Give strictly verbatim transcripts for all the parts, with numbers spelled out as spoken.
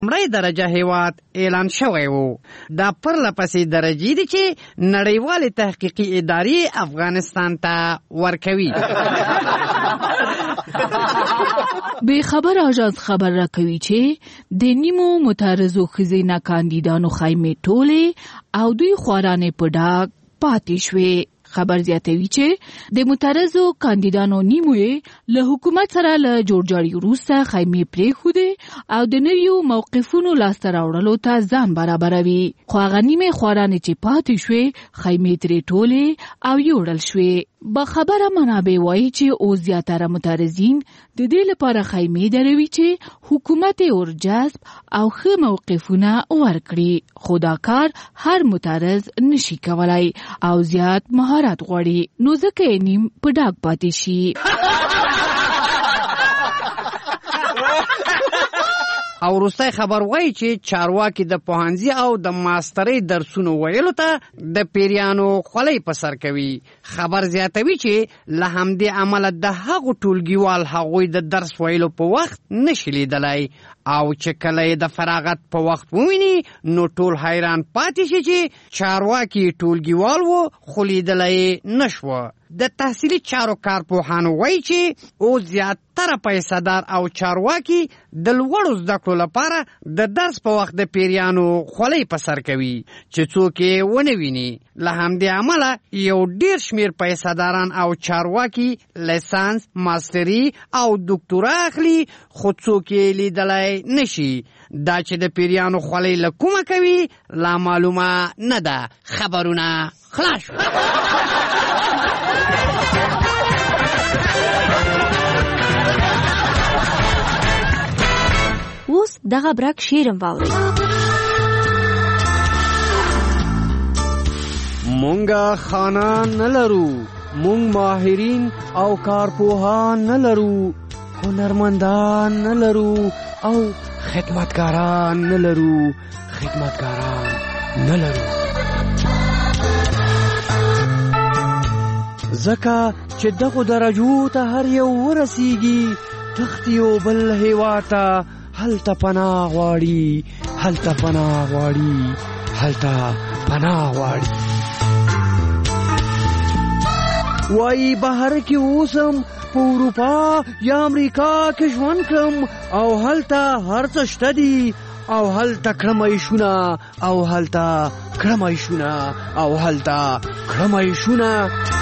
لومړی درجه هیواد اعلان شوی و. دا پرله پسې درجې دي چې نړیوالې تحقیقي ادارې افغانستان ته ورکوي. به خبر آژانس خبر راکوي چې د نیمو متعرضو ښځینه کاندیدانو خیمې ټولې او دوی خوارانې په ډاګ پاتې شوې. خبر زیاتوي چې د متعرضو کاندیدانو نیمو یې له حکومت سره له جوړجاړي وروسته خیمې پرېښودې او د نویو موقفونو لاسته راوړلو ته ځان برابروي. خو هغه نیمې خوارانې چې پاتې شوې خیمې ترې ټولې او یوړل شوې. با خبره منابع وایي چې اوس زیاتره متعرضین د دې لپاره خیمې دروي چې حکومت یې ورجذب او ښه موقفونه ورکړي. خو دا کار هر متعرض نشي کولای او زیات مهارت غواړي، نو ځکه یې نیم په ډاګ پاتې شي. او وروستی خبر وایي چې چارواکي د پوهنځي او د ماسترۍ درسونو ویلو ته د پیریانو خولۍ په سر کوي. خبر زیاتوي چې له همدې امله د هغو ټولګیوال هغوی د درس ویلو په وخت نشي لیدلی او چې کله یې د فراغت په وخت وویني نو ټول حیران پاتې شي چې چارواکي ټولګیوال و خو لیدلی نشوه. د تحصیلي چارو کارپوهانو وایي چې اوس زیاتره پیسه‌دار او چارواکي د لوړو زده کړو لپاره د درس په وخت د پیریانو خولۍ په سر کوي چې څوک یې ونه ویني. له همدې امله یو ډېر شمېر پیسه‌داران او چارواکي لیسانس، ماستري او دکتورا اخلي خو څوک یې لیدلی نشي. دا چې د پیریانو خولۍ له کومه کوي لا معلومه نه ده. خبرونه خلاص شو. اوس دغه برک شیرم واوري. مونږه خانان نه لرو، مونږ ماهرین او کارپوهان نه لرو، هنرمندان نه لرو او خدمتګاران نه لرو، خدمتګاران نه لرو. ځکه چې دغو درجو ته هر یو ورسیږي تختی یو بل هیواد ته هلته پناه غواړي، هلته پناه غواړي، هلته پناه غواړي. وایي بهر کې اوسم په اروپا یا امریکا کې ژوند کړم او هلته هر څه شته دي او هلته کړم عیشونه او هلته کړم عیشونه او هلته کړم عیشونه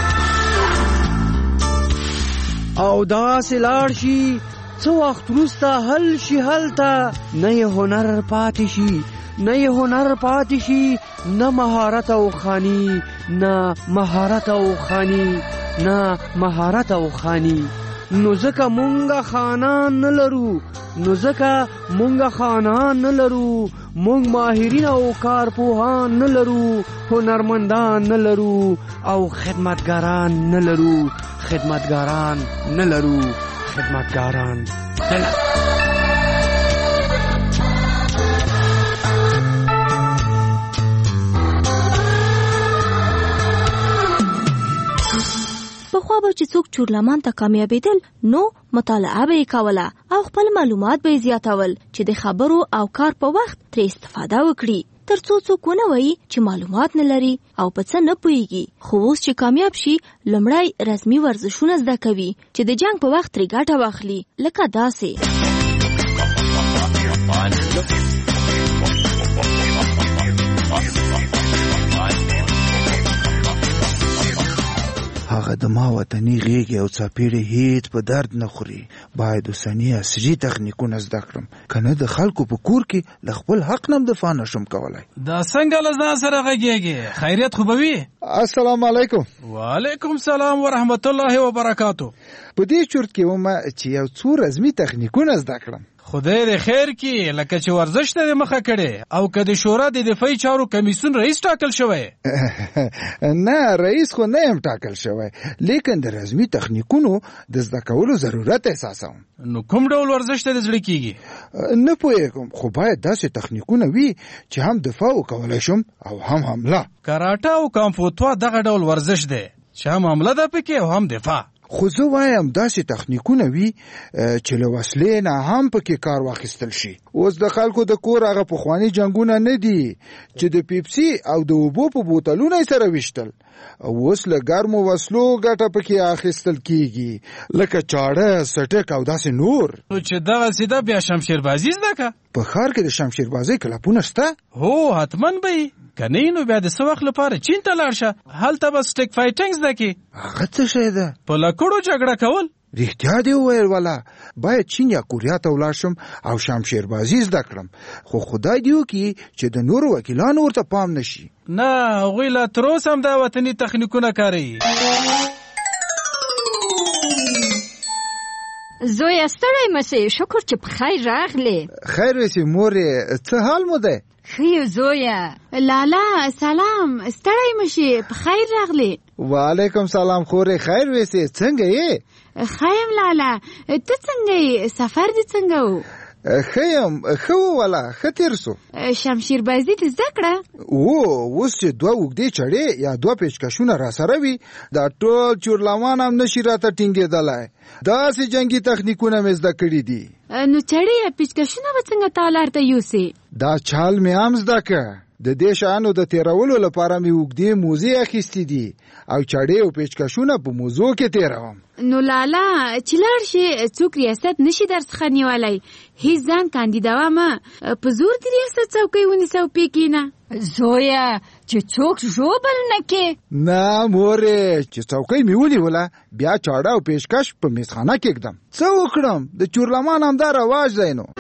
او داسې لاړ شي څو وخت وروسته حل شي هلته نه یې هنر پاتې شي، نه یې هنر پاتې شي، نه مهارت او خاني، نه مهارت او خاني، نه مهارت او خاني. نو ځکه مونږه خانان نه لرو، نو ځکه مونږه خانان نه لرو، مونږ ماهرین او کارپوهان نه لرو، هنرمندان نه لرو او خدمتګاران نه لرو، خدمتګاران نه لرو، خدمتګاران نه لرو. پخوا به چې څوک چورلمان ته کامیابېدل نو مطالعه به یې کوله او خپل معلومات به یې زیاتول چې د خبرو او کار په وخت ترې استفاده وکړي، تر څو څوک ونه وایي چې معلومات نه لري او په څه نه پوهېږي. خو اوس چې کامیاب شي لومړی رسمي ورزشونه زده کوي چې د جنگ په وخت ترې ګټه واخلي، لکه داسې هغه د ما وطني غېږې او څاپېړې هېڅ په درد نه خوري. باید اوسني عصري تخنیکونه زده کړم، که نه د خلکو په کور کې له خپل حق نه هم دفاع نشم کولی. دا څنګه له ځان سره غږېږې؟ خیریت خو به وي؟ السلام علیکم. وعلیکم سلام ورحمت الله وبرکاتو. په دې چورت کې ومه چې یو څو رزمي تخنیکونه زده کړم. خدای دې خیر کړي، لکه چې ورزش ته دې مخه کړې او که د شورا د دفاعي چارو کمیسیون رئیس ټاکل شوی؟ نه رئیس خو نه یم ټاکل شوی، لیکن د رزمي تخنیکونو د زده کولو ضرورت احساسوم. نو کوم ډول ورزش ته دې زړه کیږي؟ نه پوهېږم، خو باید داسې تخنیکونه وي چې هم دفاع وکولی شم او هم حمله. کراټه او کامفوتوا دغه ډول ورزش دی چې هم حمله ده پکې او هم دفاع. خو زه وایم داسې تخنیکونه وي چې له وسلې نه هم پکې کار واخیستل شي. اوس د خلکو د کور هغه پخواني جنګونه نه دي چې د پیپسي او د اوبو په بوتلونه سره ویشتل. اوس له ګرمو وسلو ګټه پکې اخیستل کیږي لکه چاړه، سټک او داسې نور. نو چې دغه سیده بیا شمشیربازي زده که؟ په ښار کې د شمشیربازۍ کلبونه شته؟ هو حتما به وي. که نه نو بیا د څه وخت لپاره چین ته لاړ شه، هلته به سټیک فایټینګ زده کړې. هغه څه شی ده؟ په لکړو جګړه کول. رښتیا دې وویل والا، باید چین یا کوریا ته ولاړ شم او شمشیربازي زده کړم، خو خدای دې وکړي چې د نورو وکیلانو ورته پام نشي. نه، هغوی لا تر اوسه هم دا وطني تخنیکونه کاروي. زویه ستړی مشې، شکر چې په خیر راغلې. خیر وسې مورې، څه حال مو دی؟ ښه یو زویه. لالا سلام، ستړی مشې، په خیر راغلې. وعلیکم سلام خورې، خیر وسې، څنګه یې؟ ښه یم لالا، ته څنګه یې؟ سفر دې څنګه و؟ ښه یم، ښه و والا، ښه تېر سو. شمشیربازي دې زده کړه؟ او اوس چې دوه اوږدې چړې یا دوه پیچکشونه را سره وي، دا ټول چورلمان هم نشي راته ټینګېدلی. داسې جنګي تخنیکونه مې زده کړي دي. نو چړې یا پیچکشونه به څنګه تالار ته یوسې؟ دا چال مې هم زده که. د دې شیانو د تیرولو لپاره مې اوږدې موزې اخیستې دي او چړې او پیچکشونه په موزو کې تیروم. نو لالا چې لاړ شي څوک ریاست نشي درڅخه نیولی، هیڅ ځان کاندیدوه مه، په زور د ریاست څوکۍ ونیسه او پې کښېنه. زویه چې څوک ژوبل نه کې. نه مورې، چې څوکۍ مې ونیوله بیا چاړه او پیشکش په میزخانه کېږدم. څه وکړم، د چورلمان همدا رواج دی. نو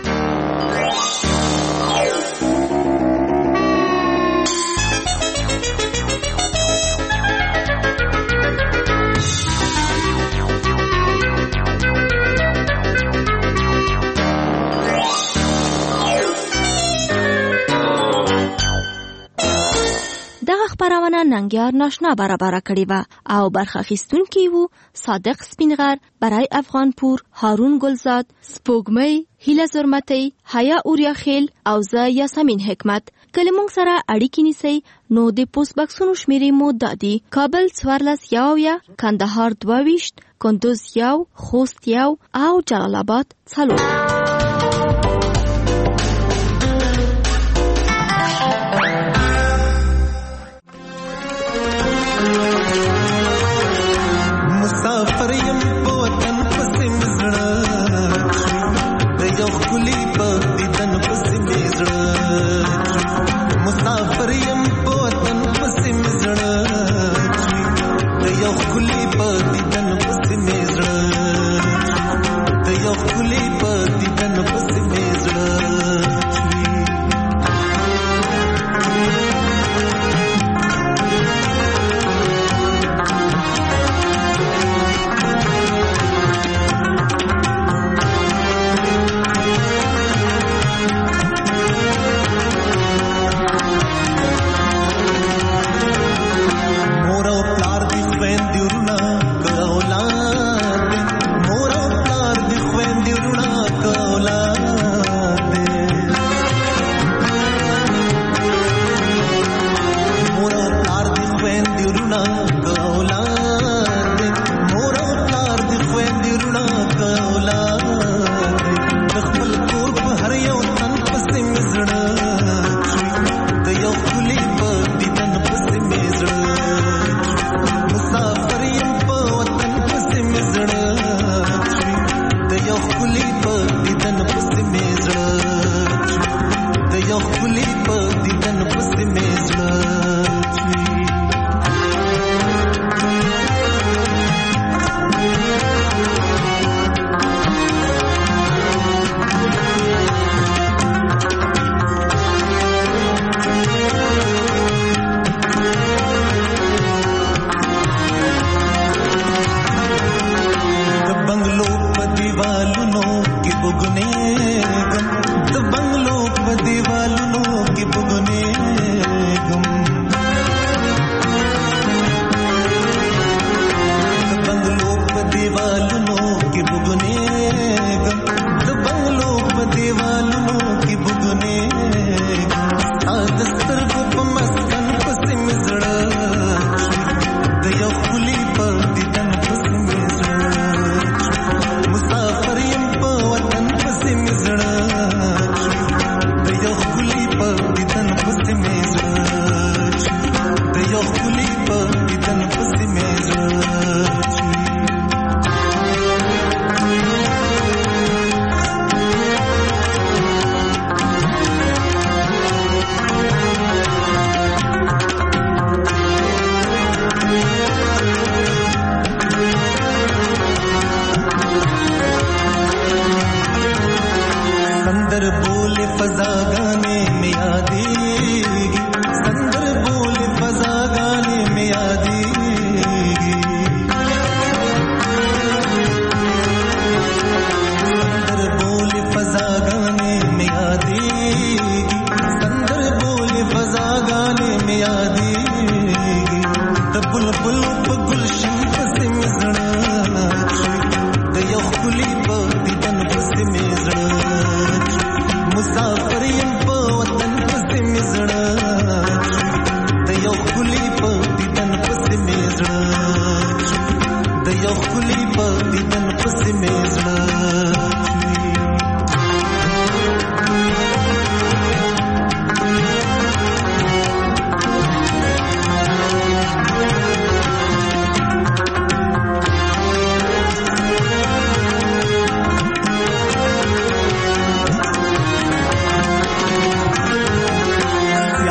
دغه خبرونه ننګیار ناشنا برابر کړې و او برخه اخیستونکي وو صادق سپینغر، برای افغان پور، هارون ګلزاد، سپوږمۍ، هیله زرمتي، حیا اوریاخیل او زه یاسمین حکمت. کله مونږ سره اړیکې نیسئ نو د پوسټ بکسونو شمیرې مو دادي: کابل څوارلس یو یا، کندهار دوه ویشت، کندوز یو، خوست یو او جلال آباد څلور. مسافر یم په وطن پسې مزړه، د یو ښکلي په دیدن پسې مې زړه. مسافر یم په وطن پسې مزړه، د یو ښکلي په دیدن پسې مې زړه، د یو ښکلي په دیدن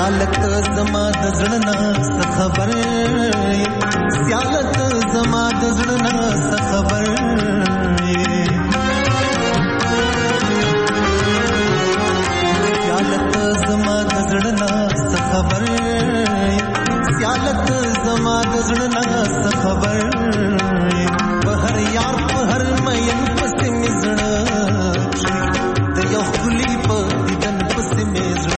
سیالت زما د زړه نه څه خبر سیالت زما د زړه نه څه خبر سیالت زما د زړه نه څه خبر سیالت زما د زړه نه څه خبر